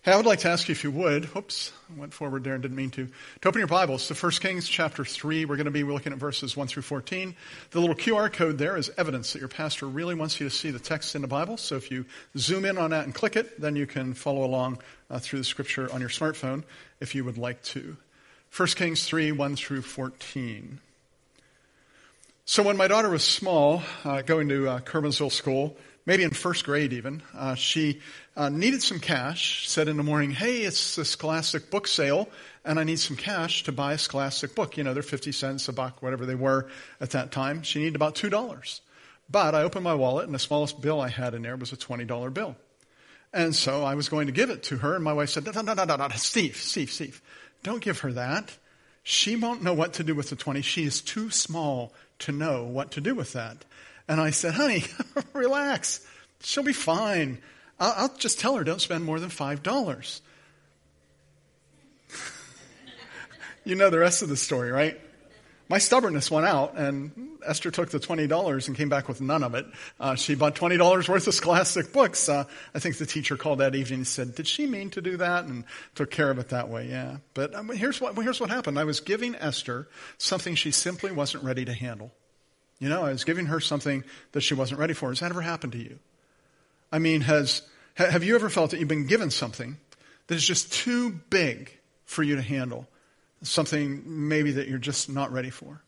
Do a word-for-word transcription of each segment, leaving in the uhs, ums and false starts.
Hey, I would like to ask you if you would, oops, I went forward there and didn't mean to, to open your Bibles to First Kings chapter three. We're going to be looking at verses one through fourteen. The little Q R code there is evidence that your pastor really wants you to see the text in the Bible. So if you zoom in on that and click it, then you can follow along uh, through the scripture on your smartphone if you would like to. First Kings three, one through fourteen. So when my daughter was small, uh, going to uh, Kerbensville School, maybe in first grade even, uh, she uh, needed some cash, said in the morning, hey, it's the Scholastic book sale, and I need some cash to buy a Scholastic book. You know, they're fifty cents a buck, whatever they were at that time. She needed about two dollars. But I opened my wallet, and the smallest bill I had in there was a twenty dollar bill. And so I was going to give it to her, and my wife said, no, no, no, no, no, Steve, Steve, Steve, don't give her that. She won't know what to do with the twenty. She is too small to know what to do with that. And I said, honey, relax. She'll be fine. I'll, I'll just tell her don't spend more than five dollars. You know the rest of the story, right? My stubbornness went out, and Esther took the twenty dollars and came back with none of it. Uh, she bought twenty dollars worth of Scholastic books. Uh, I think the teacher called that evening and said, did she mean to do that? And took care of it that way, yeah. But um, here's what, here's what happened. I was giving Esther something she simply wasn't ready to handle. You know, I was giving her something that she wasn't ready for. Has that ever happened to you? I mean, has have you ever felt that you've been given something that is just too big for you to handle? Something maybe that you're just not ready for?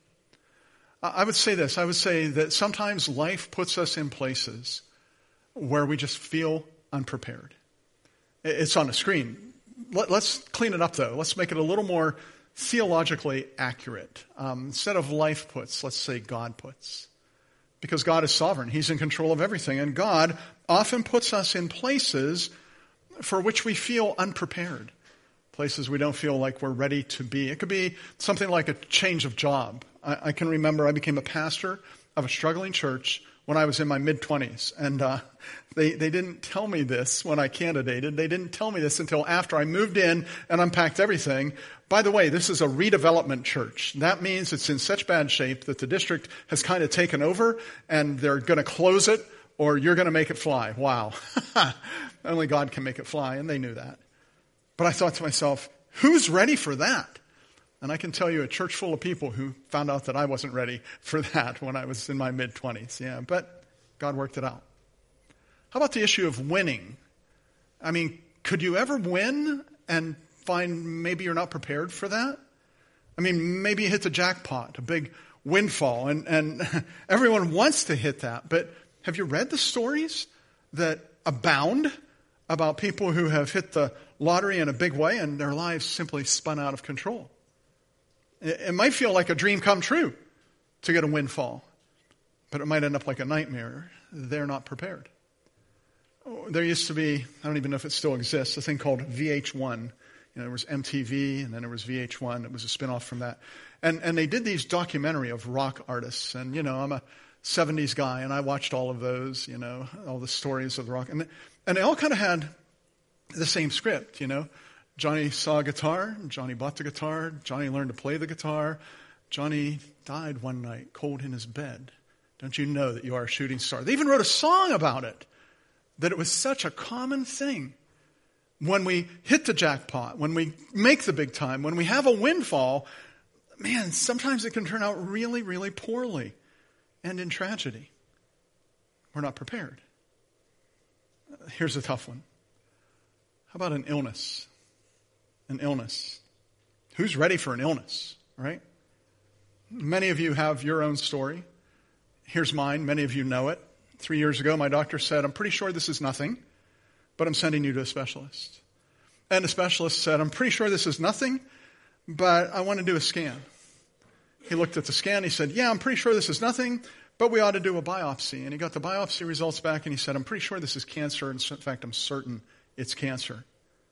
I would say this. I would say that sometimes life puts us in places where we just feel unprepared. It's on the screen. Let's clean it up, though. Let's make it a little more theologically accurate. Um, instead of life puts, let's say God puts. Because God is sovereign. He's in control of everything. And God often puts us in places for which we feel unprepared. Places we don't feel like we're ready to be. It could be something like a change of job. I, I can remember I became a pastor of a struggling church when I was in my mid-twenties. And uh, they, they didn't tell me this when I candidated. They didn't tell me this until after I moved in and unpacked everything. By the way, this is a redevelopment church. That means it's in such bad shape that the district has kind of taken over and they're going to close it or you're going to make it fly. Wow. Only God can make it fly, and they knew that. But I thought to myself, who's ready for that? And I can tell you a church full of people who found out that I wasn't ready for that when I was in my mid-twenties. Yeah, but God worked it out. How about the issue of winning? I mean, could you ever win and find maybe you're not prepared for that? I mean, maybe you hit the jackpot, a big windfall, and, and everyone wants to hit that. But have you read the stories that abound about people who have hit the lottery in a big way and their lives simply spun out of control? It might feel like a dream come true to get a windfall, but it might end up like a nightmare. They're not prepared. There used to be, I don't even know if it still exists, a thing called V H one. You know, there was M T V, and then there was V H one. It was a spinoff from that. And and they did these documentary of rock artists. And, you know, I'm a seventies guy, and I watched all of those, you know, all the stories of the rock. And, and they all kind of had the same script, you know. Johnny saw a guitar, Johnny bought the guitar, Johnny learned to play the guitar, Johnny died one night cold in his bed. Don't you know that you are a shooting star? They even wrote a song about it, that it was such a common thing. When we hit the jackpot, when we make the big time, when we have a windfall, man, sometimes it can turn out really, really poorly and in tragedy. We're not prepared. Here's a tough one. How about an illness? An illness. Who's ready for an illness, right? Many of you have your own story. Here's mine. Many of you know it. Three years ago, my doctor said, I'm pretty sure this is nothing, but I'm sending you to a specialist. And the specialist said, I'm pretty sure this is nothing, but I want to do a scan. He looked at the scan. He said, yeah, I'm pretty sure this is nothing, but we ought to do a biopsy. And he got the biopsy results back, and he said, I'm pretty sure this is cancer. In fact, I'm certain it's cancer.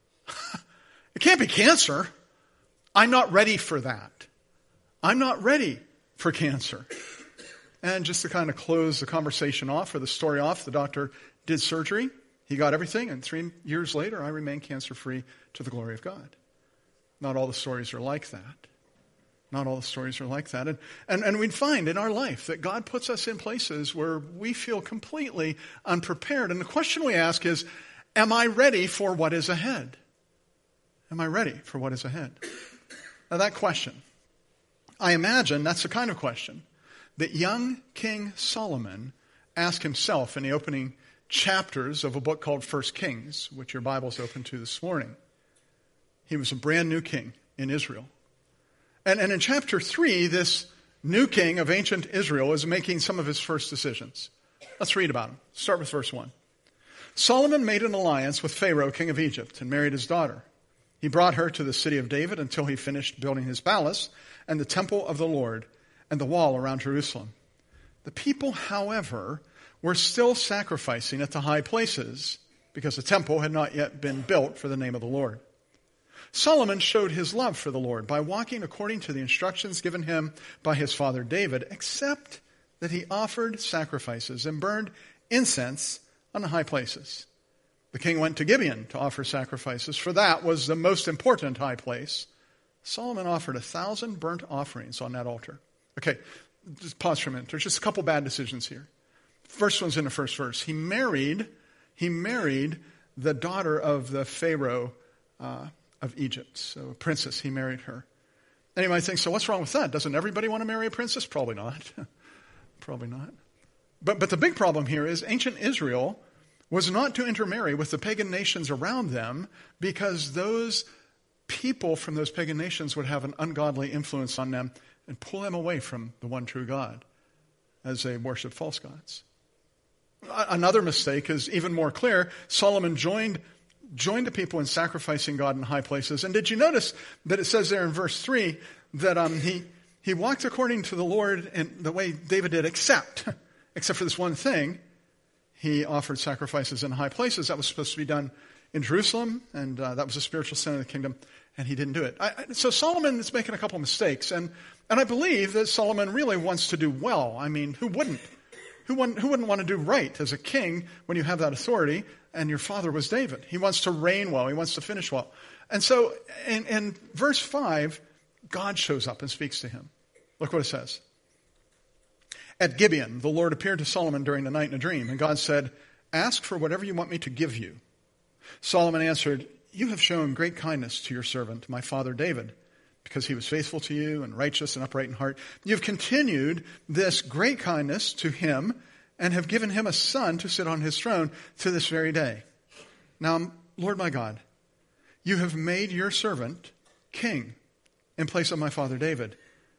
It can't be cancer. I'm not ready for that. I'm not ready for cancer. And just to kind of close the conversation off or the story off, the doctor did surgery. He got everything. And three years later, I remain cancer-free to the glory of God. Not all the stories are like that. Not all the stories are like that. And, and, and we'd find in our life that God puts us in places where we feel completely unprepared. And the question we ask is, am I ready for what is ahead? Am I ready for what is ahead? Now that question, I imagine that's the kind of question that young King Solomon asked himself in the opening chapters of a book called First Kings, which your Bible's open to this morning. He was a brand new king in Israel. And, and in chapter three, this new king of ancient Israel is making some of his first decisions. Let's read about him. Start with verse one. Solomon made an alliance with Pharaoh, king of Egypt, and married his daughter. He brought her to the city of David until he finished building his palace and the temple of the Lord and the wall around Jerusalem. The people, however, were still sacrificing at the high places because the temple had not yet been built for the name of the Lord. Solomon showed his love for the Lord by walking according to the instructions given him by his father David, except that he offered sacrifices and burned incense on the high places. The king went to Gibeon to offer sacrifices, for that was the most important high place. Solomon offered a thousand burnt offerings on that altar. Okay, just pause for a minute. There's just a couple bad decisions here. First one's in the first verse. He married, he married the daughter of the Pharaoh uh, of Egypt. So a princess, he married her. And you might think, so what's wrong with that? Doesn't everybody want to marry a princess? Probably not. Probably not. But, but the big problem here is ancient Israel was not to intermarry with the pagan nations around them because those people from those pagan nations would have an ungodly influence on them and pull them away from the one true God as they worship false gods. Another mistake is even more clear. Solomon joined, joined the people in sacrificing God in high places. And did you notice that it says there in verse three that um, he, he walked according to the Lord in the way David did, except, except for this one thing. He offered sacrifices in high places. That was supposed to be done in Jerusalem, and uh, that was a spiritual center of the kingdom, and he didn't do it. I, so Solomon is making a couple mistakes, and, and I believe that Solomon really wants to do well. I mean, who wouldn't? Who, wouldn't? who wouldn't want to do right as a king when you have that authority, and your father was David? He wants to reign well. He wants to finish well. And so in, in verse five, God shows up and speaks to him. Look what it says. At Gibeon, the Lord appeared to Solomon during the night in a dream, and God said, "Ask for whatever you want me to give you." Solomon answered, "You have shown great kindness to your servant, my father David, because he was faithful to you and righteous and upright in heart. You've continued this great kindness to him and have given him a son to sit on his throne to this very day. Now, Lord my God, you have made your servant king in place of my father David,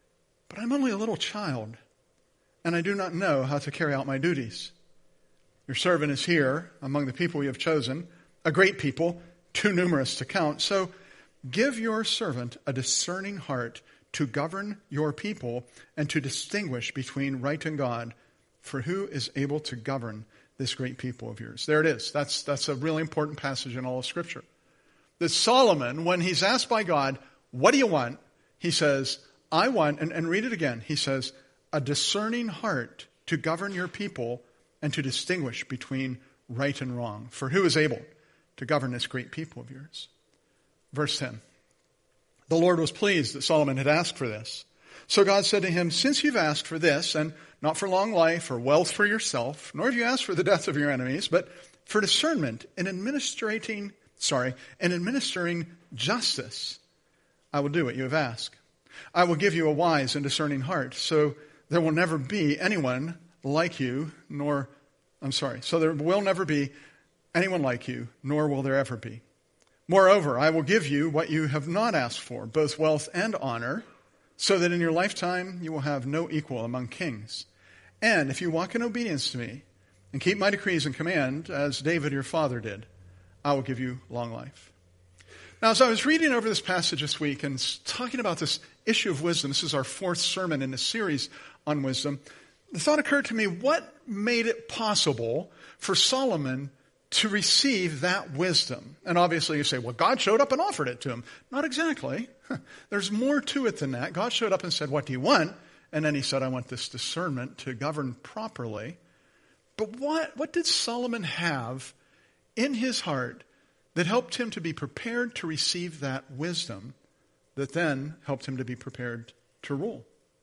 but I'm only a little child, and I do not know how to carry out my duties. Your servant is here among the people you have chosen, a great people, too numerous to count. So give your servant a discerning heart to govern your people and to distinguish between right and God, for who is able to govern this great people of yours?" There it is. That's, that's a really important passage in all of Scripture. That Solomon, when he's asked by God, "What do you want?" he says, "I want," and, and read it again, he says, "a discerning heart to govern your people and to distinguish between right and wrong. For who is able to govern this great people of yours?" Verse ten. The Lord was pleased that Solomon had asked for this. So God said to him, "Since you've asked for this, and not for long life or wealth for yourself, nor have you asked for the death of your enemies, but for discernment in administrating, sorry, in administering justice, I will do what you have asked. I will give you a wise and discerning heart, so there will never be anyone like you, nor, I'm sorry, so there will never be anyone like you, nor will there ever be. Moreover, I will give you what you have not asked for, both wealth and honor, so that in your lifetime you will have no equal among kings. And if you walk in obedience to me and keep my decrees and command, as David your father did, I will give you long life." Now, as I was reading over this passage this week and talking about this issue of wisdom, this is our fourth sermon in the series on wisdom, the thought occurred to me, what made it possible for Solomon to receive that wisdom? And obviously you say, well, God showed up and offered it to him. Not exactly. There's more to it than that. God showed up and said, "What do you want?" And then he said, "I want this discernment to govern properly." But what, what did Solomon have in his heart that helped him to be prepared to receive that wisdom that then helped him to be prepared to rule?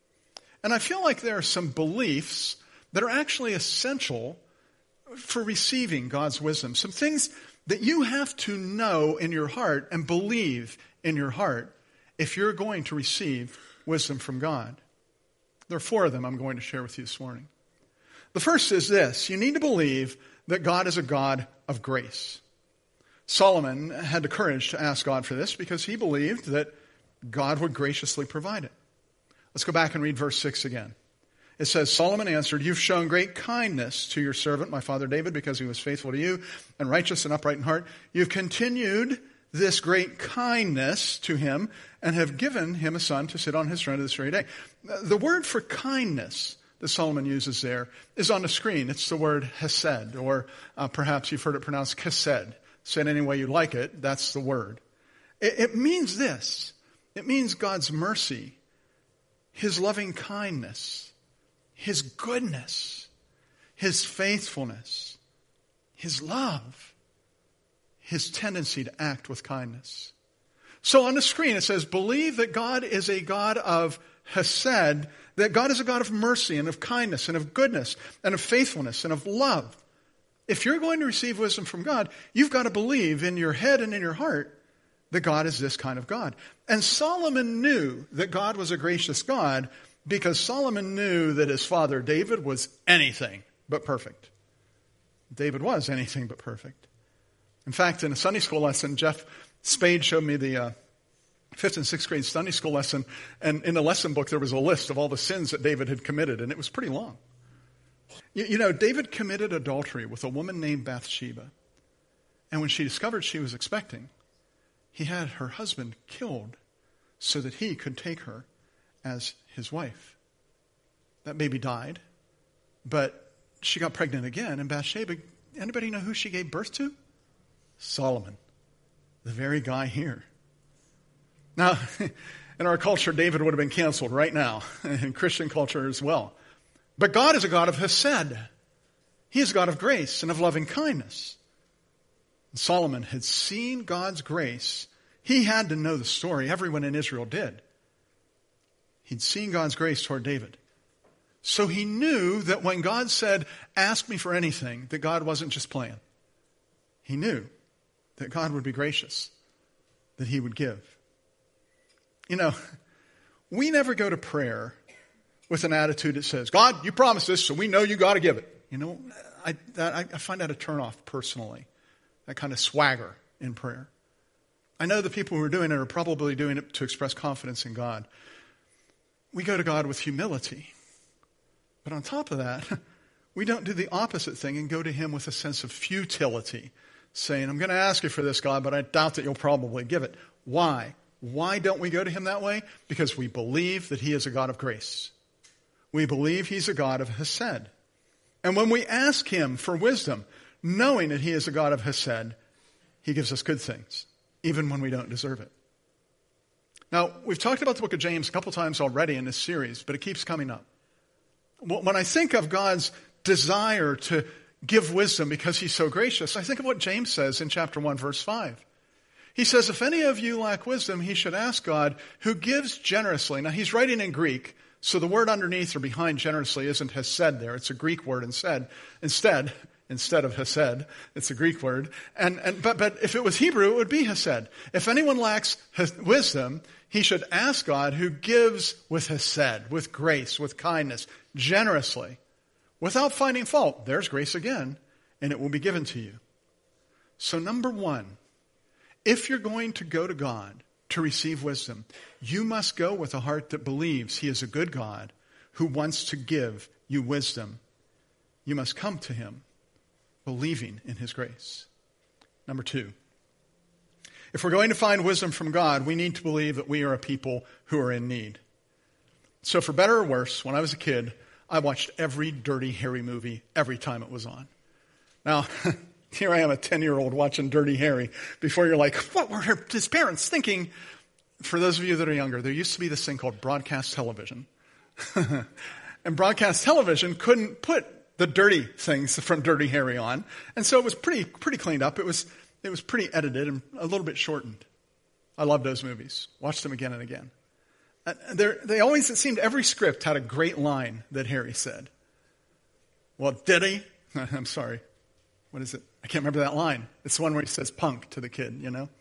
And I feel like there are some beliefs that are actually essential for receiving God's wisdom. Some things that you have to know in your heart and believe in your heart if you're going to receive wisdom from God. There are four of them I'm going to share with you this morning. The first is this: you need to believe that God is a God of grace. Solomon had the courage to ask God for this because he believed that God would graciously provide it. Let's go back and read verse six again. It says, Solomon answered, "You've shown great kindness to your servant, my father David, because he was faithful to you and righteous and upright in heart. You've continued this great kindness to him and have given him a son to sit on his throne to this very day." The word for kindness that Solomon uses there is on the screen. It's the word hesed, or uh, perhaps you've heard it pronounced chesed. Say it any way you like it, that's the word. It, it means this. It means God's mercy, his loving kindness, his goodness, his faithfulness, his love, his tendency to act with kindness. So on the screen it says, believe that God is a God of hesed, that God is a God of mercy and of kindness and of goodness and of faithfulness and of love. If you're going to receive wisdom from God, you've got to believe in your head and in your heart that God is this kind of God. And Solomon knew that God was a gracious God because Solomon knew that his father David was anything but perfect. David was anything but perfect. In fact, in a Sunday school lesson, Jeff Spade showed me the uh, fifth and sixth grade Sunday school lesson, and in the lesson book there was a list of all the sins that David had committed, and it was pretty long. You, you know, David committed adultery with a woman named Bathsheba, and when she discovered she was expecting, he had her husband killed so that he could take her as his wife. That baby died, but she got pregnant again, and Bathsheba, anybody know who she gave birth to? Solomon, the very guy here. Now, in our culture, David would have been canceled right now, in Christian culture as well. But God is a God of hesed. He is a God of grace and of loving kindness. And Solomon had seen God's grace. He had to know the story. Everyone in Israel did. He'd seen God's grace toward David. So he knew that when God said, ask me for anything, that God wasn't just playing. He knew that God would be gracious, that he would give. You know, we never go to prayer with an attitude that says, God, you promised this, so we know you got to give it. You know, I, that, I find that a turnoff personally, that kind of swagger in prayer. I know the people who are doing it are probably doing it to express confidence in God. We go to God with humility. But on top of that, we don't do the opposite thing and go to him with a sense of futility, saying, I'm going to ask you for this, God, but I doubt that you'll probably give it. Why? Why don't we go to him that way? Because we believe that he is a God of grace. We believe he's a God of hesed. And when we ask him for wisdom, knowing that he is a God of hesed, he gives us good things, even when we don't deserve it. Now, we've talked about the book of James a couple times already in this series, but it keeps coming up. When I think of God's desire to give wisdom because he's so gracious, I think of what James says in chapter one, verse five. He says, if any of you lack wisdom, he should ask God, who gives generously. Now, he's writing in Greek, so the word underneath or behind generously isn't hesed there. It's a Greek word instead. Instead, instead of hesed, it's a Greek word. And, and but, but if it was Hebrew, it would be hesed. If anyone lacks wisdom, he should ask God, who gives with hesed, with grace, with kindness, generously, without finding fault. There's grace again, and it will be given to you. So number one, if you're going to go to God to receive wisdom, you must go with a heart that believes he is a good God who wants to give you wisdom. You must come to him believing in his grace. Number two, if we're going to find wisdom from God, we need to believe that we are a people who are in need. So for better or worse, when I was a kid, I watched every Dirty Harry movie every time it was on. Now, here I am, a ten-year-old watching Dirty Harry. Before you're like, what were his parents thinking? For those of you that are younger, there used to be this thing called broadcast television. And broadcast television couldn't put the dirty things from Dirty Harry on. And so it was pretty pretty cleaned up. It was it was pretty edited and a little bit shortened. I loved those movies. Watched them again and again. And they always, it seemed every script had a great line that Harry said. Well, did he? I'm sorry. What is it? I can't remember that line. It's the one where he says punk to the kid, you know?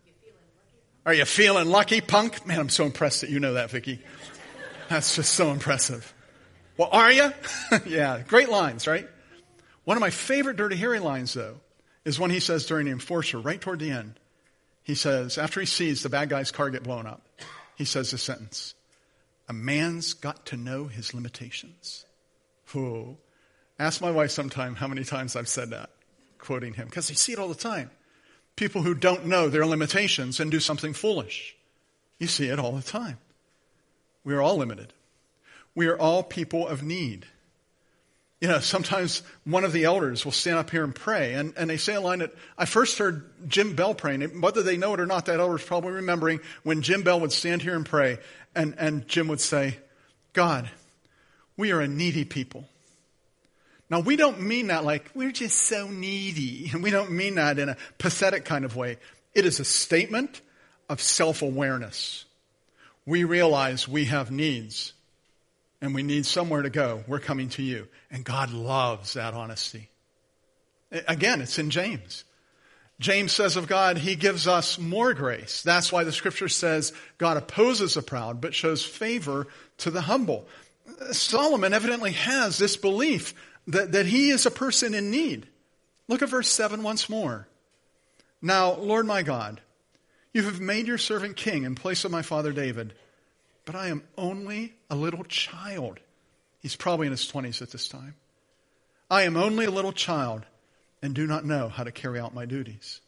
Are you feeling lucky, punk? Man, I'm so impressed that you know that, Vicki. That's just so impressive. Well, are you? Yeah, great lines, right? One of my favorite Dirty Harry lines, though, is when he says during the Enforcer, right toward the end, he says, after he sees the bad guy's car get blown up, he says this sentence, a man's got to know his limitations. Whoa. Ask my wife sometime how many times I've said that, quoting him, because I see it all the time. People who don't know their limitations and do something foolish. You see it all the time. We are all limited. We are all people of need. You know, sometimes one of the elders will stand up here and pray, and, and they say a line that I first heard Jim Bell praying. Whether they know it or not, that elder is probably remembering when Jim Bell would stand here and pray, and, and Jim would say, God, we are a needy people. Now, we don't mean that like, we're just so needy. And we don't mean that in a pathetic kind of way. It is a statement of self-awareness. We realize we have needs, and we need somewhere to go. We're coming to you. And God loves that honesty. Again, it's in James. James says of God, he gives us more grace. That's why the scripture says God opposes the proud, but shows favor to the humble. Solomon evidently has this belief That, that he is a person in need. Look at verse seven once more. Now, Lord my God, you have made your servant king in place of my father David, but I am only a little child. He's probably in his twenties at this time. I am only a little child and do not know how to carry out my duties.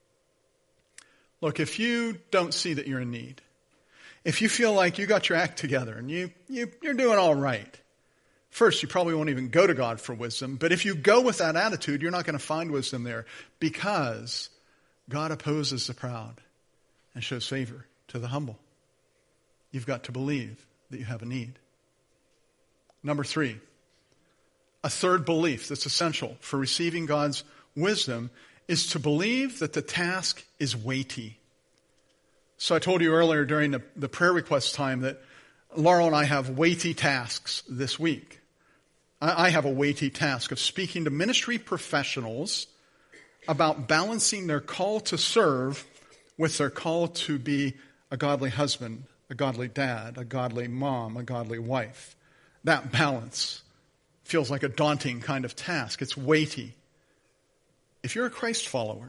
Look, if you don't see that you're in need, if you feel like you got your act together and you, you, you're doing all right, first, you probably won't even go to God for wisdom. But if you go with that attitude, you're not going to find wisdom there, because God opposes the proud and shows favor to the humble. You've got to believe that you have a need. Number three, a third belief that's essential for receiving God's wisdom is to believe that the task is weighty. So I told you earlier during the, the prayer request time that Laurel and I have weighty tasks this week. I have a weighty task of speaking to ministry professionals about balancing their call to serve with their call to be a godly husband, a godly dad, a godly mom, a godly wife. That balance feels like a daunting kind of task. It's weighty. If you're a Christ follower,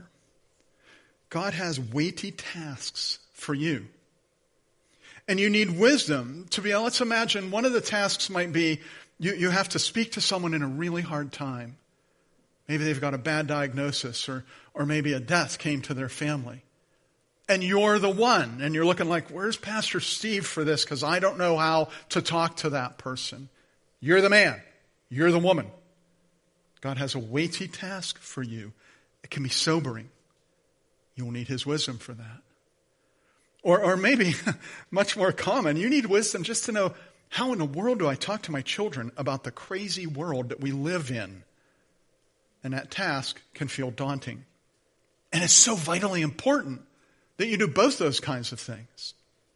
God has weighty tasks for you. And you need wisdom to be able, let's imagine one of the tasks might be you, you have to speak to someone in a really hard time. Maybe they've got a bad diagnosis, or, or maybe a death came to their family. And you're the one, and you're looking like, where's Pastor Steve for this? Because I don't know how to talk to that person. You're the man. You're the woman. God has a weighty task for you. It can be sobering. You'll need his wisdom for that. Or, or maybe, much more common, you need wisdom just to know, how in the world do I talk to my children about the crazy world that we live in? And that task can feel daunting. And it's so vitally important that you do both those kinds of things.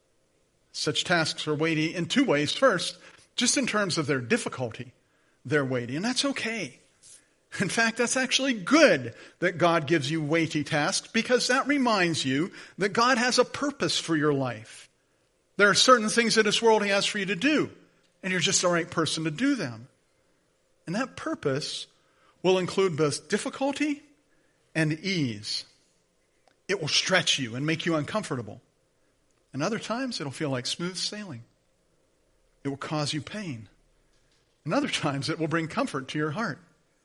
Such tasks are weighty in two ways. First, just in terms of their difficulty, they're weighty, and that's okay. In fact, that's actually good that God gives you weighty tasks, because that reminds you that God has a purpose for your life. There are certain things in this world he has for you to do, and you're just the right person to do them. And that purpose will include both difficulty and ease. It will stretch you and make you uncomfortable. And other times it'll feel like smooth sailing. It will cause you pain. And other times it will bring comfort to your heart.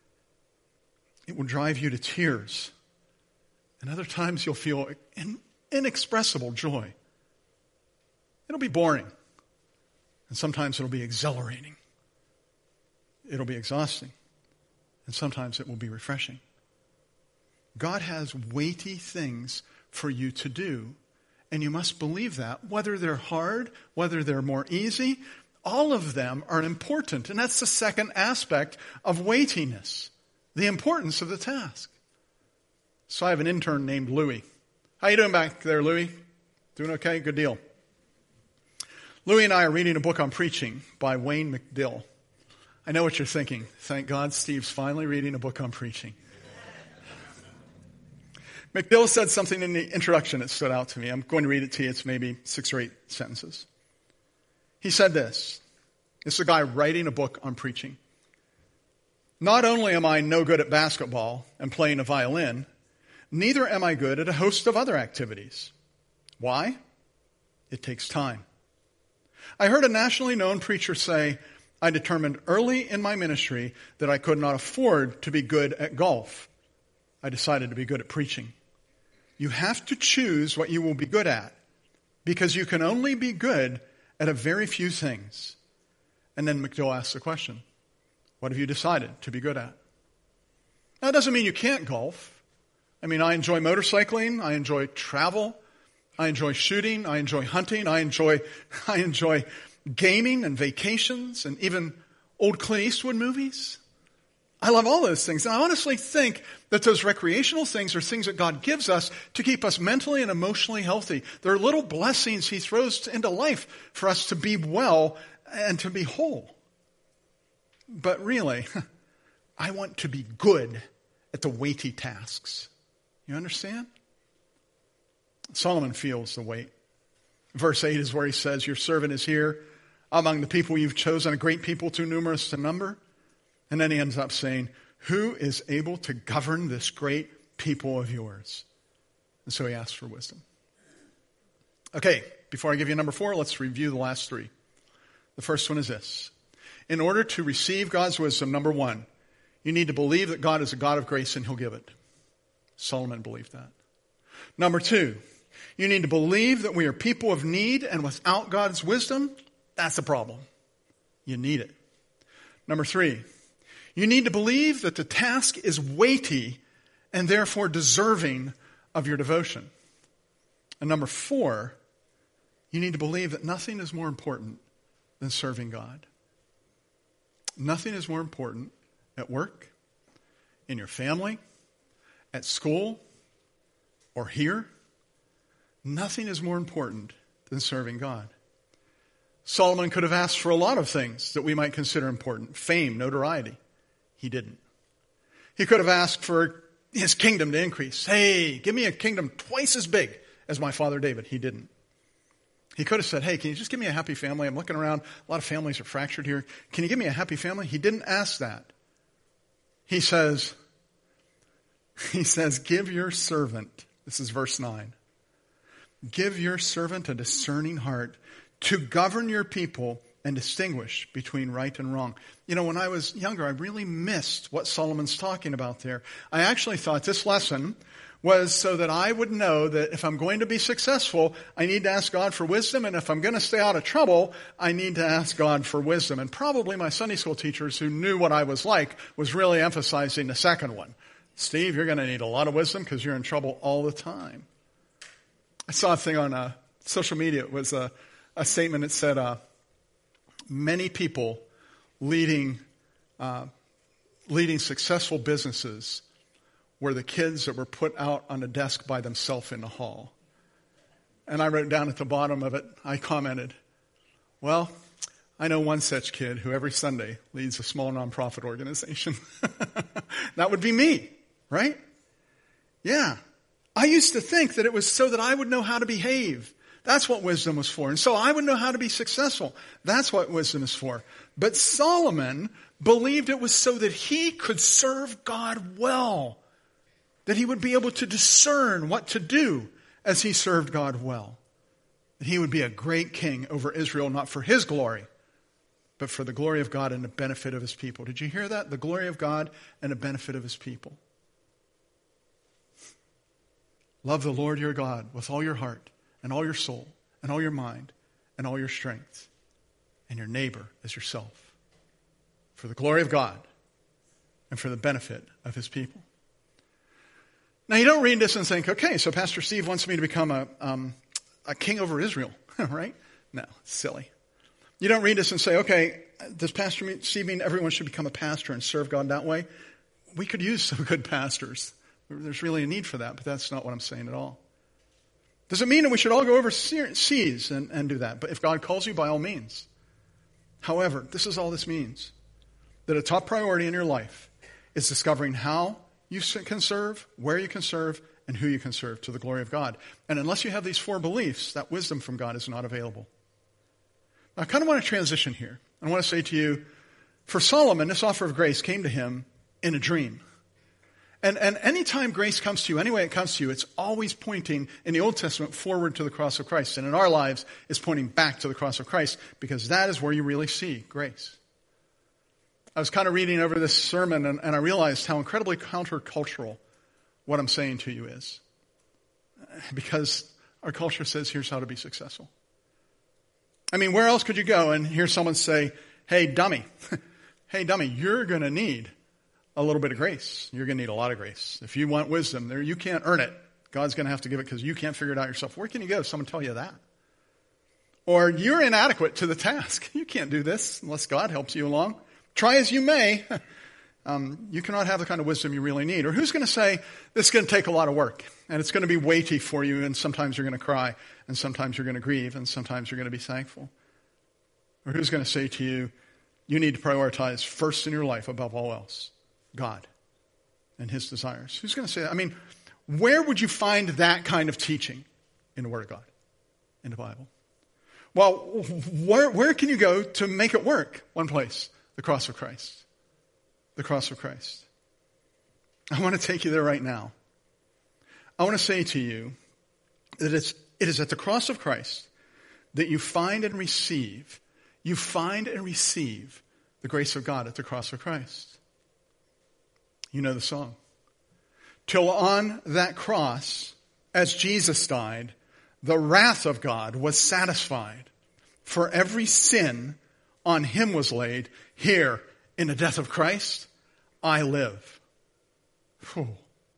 It will drive you to tears. And other times you'll feel in, inexpressible joy. It'll be boring. And sometimes it'll be exhilarating. It'll be exhausting. And sometimes it will be refreshing. God has weighty things for you to do, and you must believe that. Whether they're hard, whether they're more easy, all of them are important. And that's the second aspect of weightiness, the importance of the task. So I have an intern named Louie. How you doing back there, Louie? Doing okay? Good deal. Louie and I are reading a book on preaching by Wayne McDill. I know what you're thinking. Thank God Steve's finally reading a book on preaching. McDill said something in the introduction that stood out to me. I'm going to read it to you. It's maybe six or eight sentences. He said this. This is a guy writing a book on preaching. Not only am I no good at basketball and playing a violin, neither am I good at a host of other activities. Why? It takes time. I heard a nationally known preacher say, I determined early in my ministry that I could not afford to be good at golf. I decided to be good at preaching. You have to choose what you will be good at, because you can only be good at a very few things. And then McDill asks the question, what have you decided to be good at? Now, that doesn't mean you can't golf. I mean, I enjoy motorcycling. I enjoy travel. I enjoy shooting. I enjoy hunting. I enjoy, I enjoy gaming and vacations and even old Clint Eastwood movies. I love all those things. And I honestly think that those recreational things are things that God gives us to keep us mentally and emotionally healthy. They're little blessings He throws into life for us to be well and to be whole. But really, I want to be good at the weighty tasks. You understand? Solomon feels the weight. Verse eight is where he says, your servant is here among the people you've chosen, a great people too numerous to number. And then he ends up saying, who is able to govern this great people of yours? And so he asks for wisdom. Okay, before I give you number four, let's review the last three. The first one is this. In order to receive God's wisdom, number one, you need to believe that God is a God of grace and He'll give it. Solomon believed that. Number two, you need to believe that we are people of need, and without God's wisdom, that's a problem. You need it. Number three, you need to believe that the task is weighty and therefore deserving of your devotion. And number four, you need to believe that nothing is more important than serving God. Nothing is more important at work, in your family, at school, or here. Nothing is more important than serving God. Solomon could have asked for a lot of things that we might consider important. Fame, notoriety. He didn't. He could have asked for his kingdom to increase. Hey, give me a kingdom twice as big as my father David. He didn't. He could have said, hey, can you just give me a happy family? I'm looking around. A lot of families are fractured here. Can you give me a happy family? He didn't ask that. He says, he says, give your servant, this is verse nine, give your servant a discerning heart to govern your people and distinguish between right and wrong. You know, when I was younger, I really missed what Solomon's talking about there. I actually thought this lesson was so that I would know that if I'm going to be successful, I need to ask God for wisdom. And if I'm going to stay out of trouble, I need to ask God for wisdom. And probably my Sunday school teachers who knew what I was like was really emphasizing the second one. Steve, you're going to need a lot of wisdom because you're in trouble all the time. I saw a thing on uh, social media. It was a, a statement that said, uh, many people leading uh, leading successful businesses were the kids that were put out on a desk by themselves in the hall. And I wrote down at the bottom of it, I commented, well, I know one such kid who every Sunday leads a small nonprofit organization. That would be me, right? Yeah. I used to think that it was so that I would know how to behave. That's what wisdom was for. And so I would know how to be successful. That's what wisdom is for. But Solomon believed it was so that he could serve God well. That he would be able to discern what to do as he served God well. That he would be a great king over Israel, not for his glory, but for the glory of God and the benefit of his people. Did you hear that? The glory of God and the benefit of his people. Love the Lord your God with all your heart and all your soul and all your mind and all your strength, and your neighbor as yourself, for the glory of God and for the benefit of his people. Now, you don't read this and think, okay, so Pastor Steve wants me to become a, um, a king over Israel, right? No, it's silly. You don't read this and say, okay, does Pastor Steve mean everyone should become a pastor and serve God that way? We could use some good pastors. There's really a need for that, but that's not what I'm saying at all. Does it mean that we should all go overseas and, and do that? But if God calls you, by all means. However, this is all this means. That a top priority in your life is discovering how you can serve, where you can serve, and who you can serve to the glory of God. And unless you have these four beliefs, that wisdom from God is not available. Now, I kind of want to transition here. I want to say to you, for Solomon, this offer of grace came to him in a dream. And, and anytime grace comes to you, any way it comes to you, it's always pointing in the Old Testament forward to the cross of Christ. And in our lives, it's pointing back to the cross of Christ, because that is where you really see grace. I was kind of reading over this sermon, and, and I realized how incredibly countercultural what I'm saying to you is. Because our culture says, here's how to be successful. I mean, where else could you go and hear someone say, hey, dummy, hey, dummy, you're going to need a little bit of grace. You're going to need a lot of grace. If you want wisdom, there you can't earn it. God's going to have to give it because you can't figure it out yourself. Where can you go if someone tell you that? Or you're inadequate to the task. You can't do this unless God helps you along. Try as you may. Um, you cannot have the kind of wisdom you really need. Or who's going to say, this is going to take a lot of work, and it's going to be weighty for you, and sometimes you're going to cry, and sometimes you're going to grieve, and sometimes you're going to be thankful. Or who's going to say to you, you need to prioritize first in your life above all else, God and his desires. Who's going to say that? I mean, where would you find that kind of teaching in the Word of God, in the Bible? Well, where, where can you go to make it work? One place, the cross of Christ. The cross of Christ. I want to take you there right now. I want to say to you that it's, it is at the cross of Christ that you find and receive, you find and receive the grace of God at the cross of Christ. You know the song. Till on that cross, as Jesus died, the wrath of God was satisfied. For every sin on him was laid. Here, in the death of Christ, I live. Whew.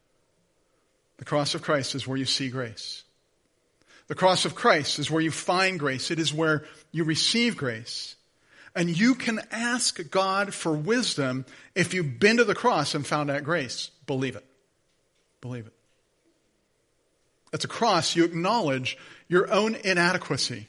The cross of Christ is where you see grace. The cross of Christ is where you find grace. It is where you receive grace. And you can ask God for wisdom if you've been to the cross and found that grace. Believe it. Believe it. At the cross, you acknowledge your own inadequacy.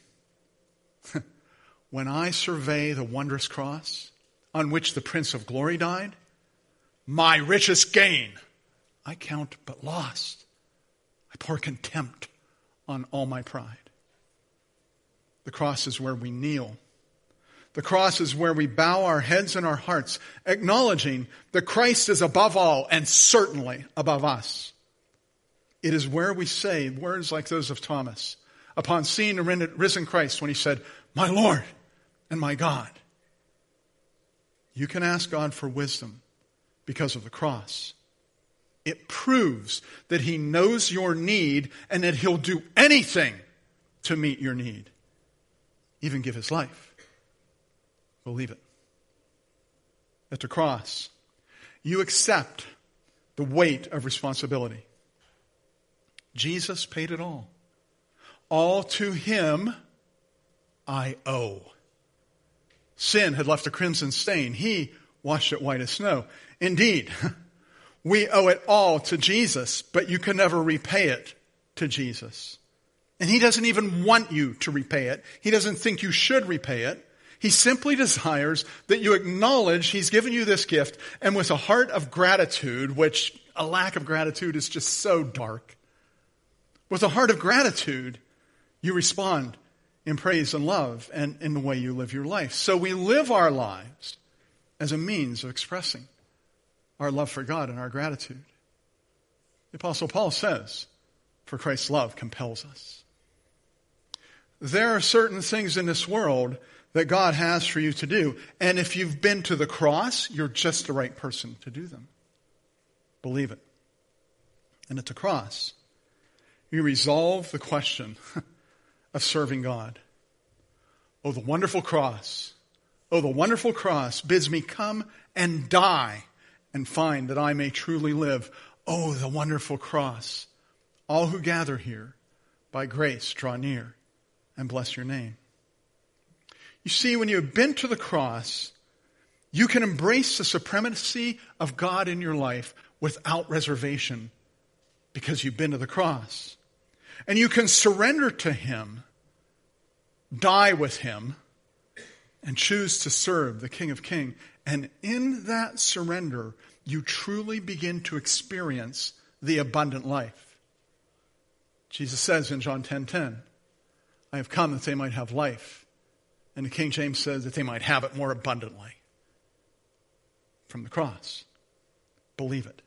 When I survey the wondrous cross on which the Prince of Glory died, my richest gain I count but lost. I pour contempt on all my pride. The cross is where we kneel. The cross is where we bow our heads and our hearts, acknowledging that Christ is above all and certainly above us. It is where we say words like those of Thomas upon seeing the risen Christ when he said, my Lord and my God. You can ask God for wisdom because of the cross. It proves that he knows your need and that he'll do anything to meet your need. Even give his life. Believe it. At the cross, you accept the weight of responsibility. Jesus paid it all. All to him I owe. Sin had left a crimson stain. He washed it white as snow. Indeed, we owe it all to Jesus, but you can never repay it to Jesus. And he doesn't even want you to repay it. He doesn't think you should repay it. He simply desires that you acknowledge he's given you this gift, and with a heart of gratitude, which a lack of gratitude is just so dark, with a heart of gratitude, you respond in praise and love and in the way you live your life. So we live our lives as a means of expressing our love for God and our gratitude. The Apostle Paul says, for Christ's love compels us. There are certain things in this world that God has for you to do. And if you've been to the cross, you're just the right person to do them. Believe it. And at the cross, you resolve the question of serving God. Oh, the wonderful cross. Oh, the wonderful cross bids me come and die and find that I may truly live. Oh, the wonderful cross. All who gather here by grace draw near and bless your name. You see, when you have been to the cross, you can embrace the supremacy of God in your life without reservation because you've been to the cross. And you can surrender to him, die with him, and choose to serve the King of Kings. And in that surrender, you truly begin to experience the abundant life. Jesus says in John ten ten, I have come that they might have life. And the King James says that they might have it more abundantly. From the cross. Believe it.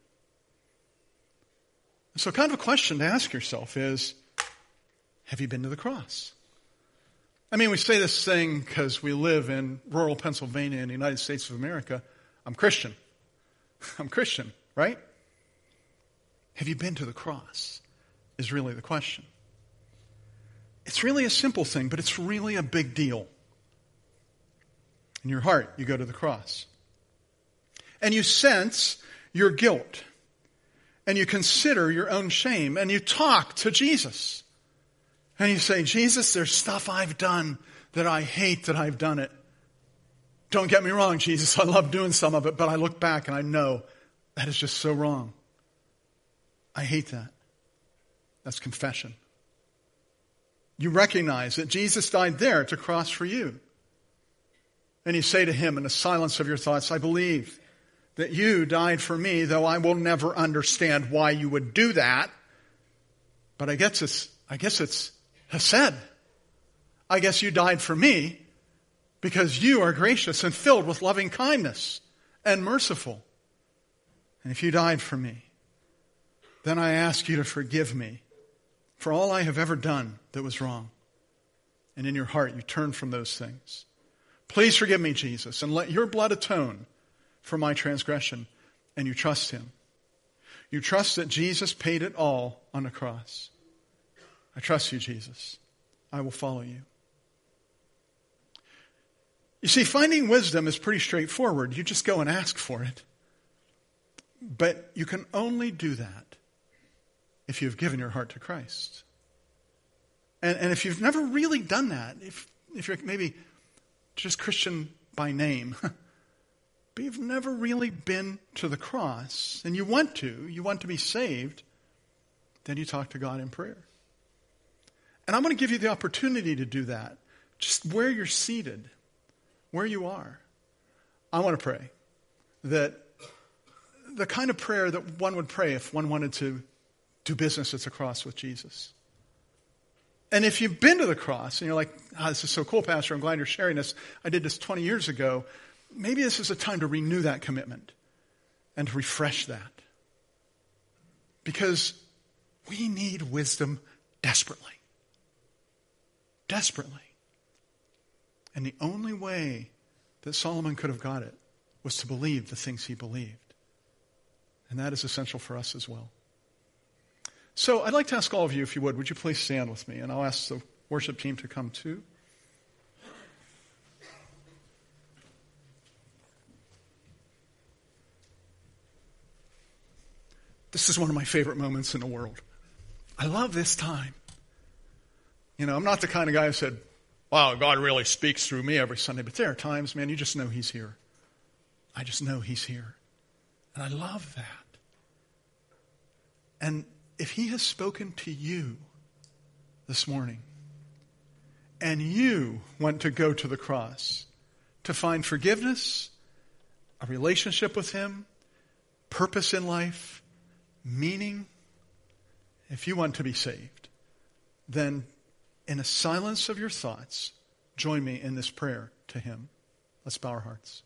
So kind of a question to ask yourself is, have you been to the cross? I mean, we say this thing because we live in rural Pennsylvania in the United States of America. I'm Christian. I'm Christian, right? Have you been to the cross? Is really the question. It's really a simple thing, but it's really a big deal. In your heart, you go to the cross. And you sense your guilt. And you consider your own shame. And you talk to Jesus. And you say, Jesus, there's stuff I've done that I hate that I've done it. Don't get me wrong, Jesus, I love doing some of it, but I look back and I know that is just so wrong. I hate that. That's confession. You recognize that Jesus died there to cross for you. And you say to him in the silence of your thoughts, I believe that you died for me, though I will never understand why you would do that. But I guess it's, I guess it's Hesed. I guess you died for me because you are gracious and filled with loving kindness and merciful. And if you died for me, then I ask you to forgive me for all I have ever done that was wrong. And in your heart, you turn from those things. Please forgive me, Jesus, and let your blood atone for my transgression. And you trust him. You trust that Jesus paid it all on the cross. I trust you, Jesus. I will follow you. You see, finding wisdom is pretty straightforward. You just go and ask for it. But you can only do that if you've given your heart to Christ. And, and if you've never really done that, if, if you're maybe just Christian by name, but you've never really been to the cross, and you want to, you want to be saved, then you talk to God in prayer. And I'm going to give you the opportunity to do that, just where you're seated, where you are. I want to pray that the kind of prayer that one would pray if one wanted to do business at the cross with Jesus. And if you've been to the cross and you're like, oh, this is so cool, Pastor, I'm glad you're sharing this. I did this twenty years ago. Maybe this is a time to renew that commitment and to refresh that. Because we need wisdom desperately. Desperately. And the only way that Solomon could have got it was to believe the things he believed. And that is essential for us as well. So I'd like to ask all of you, if you would, would you please stand with me? And I'll ask the worship team to come too. This is one of my favorite moments in the world. I love this time. You know, I'm not the kind of guy who said, wow, God really speaks through me every Sunday. But there are times, man, you just know he's here. I just know he's here. And I love that. And if he has spoken to you this morning, and you want to go to the cross to find forgiveness, a relationship with him, purpose in life, meaning, if you want to be saved, then in the silence of your thoughts, join me in this prayer to him. Let's bow our hearts.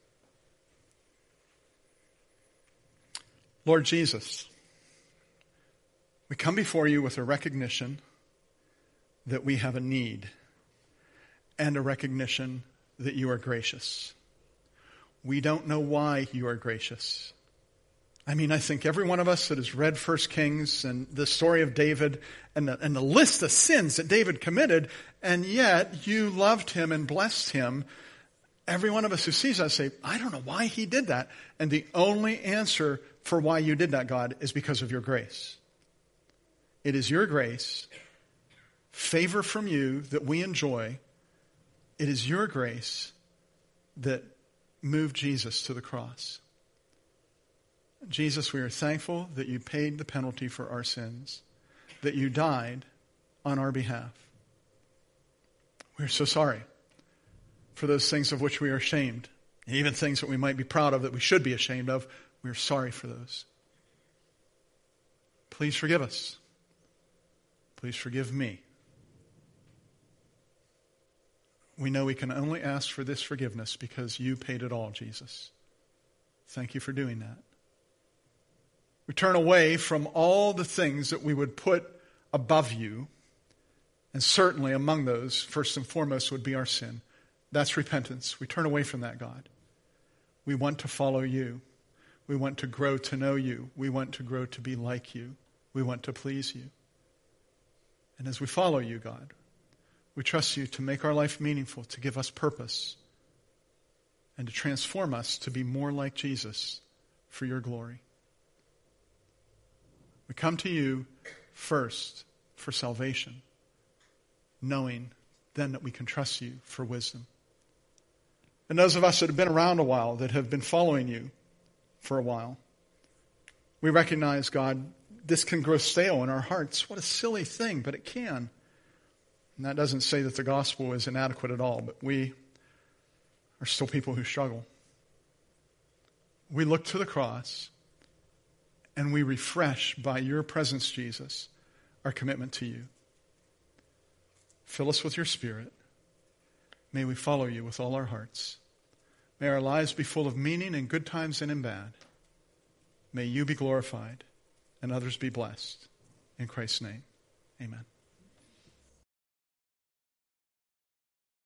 Lord Jesus, we come before you with a recognition that we have a need and a recognition that you are gracious. We don't know why you are gracious. I mean, I think every one of us that has read First Kings and the story of David and the, and the list of sins that David committed, and yet you loved him and blessed him. Every one of us who sees that say, I don't know why he did that. And the only answer for why you did that, God, is because of your grace. It is your grace, favor from you that we enjoy. It is your grace that moved Jesus to the cross. Jesus, we are thankful that you paid the penalty for our sins, that you died on our behalf. We are so sorry for those things of which we are ashamed, and even things that we might be proud of that we should be ashamed of. We are sorry for those. Please forgive us. Please forgive me. We know we can only ask for this forgiveness because you paid it all, Jesus. Thank you for doing that. We turn away from all the things that we would put above you, and certainly among those, first and foremost, would be our sin. That's repentance. We turn away from that, God. We want to follow you. We want to grow to know you. We want to grow to be like you. We want to please you. And as we follow you, God, we trust you to make our life meaningful, to give us purpose, and to transform us to be more like Jesus for your glory. We come to you first for salvation, knowing then that we can trust you for wisdom. And those of us that have been around a while, that have been following you for a while, we recognize, God, this can grow stale in our hearts. What a silly thing, but it can. And that doesn't say that the gospel is inadequate at all, but we are still people who struggle. We look to the cross and we refresh by your presence, Jesus, our commitment to you. Fill us with your Spirit. May we follow you with all our hearts. May our lives be full of meaning in good times and in bad. May you be glorified and others be blessed. In Christ's name, amen.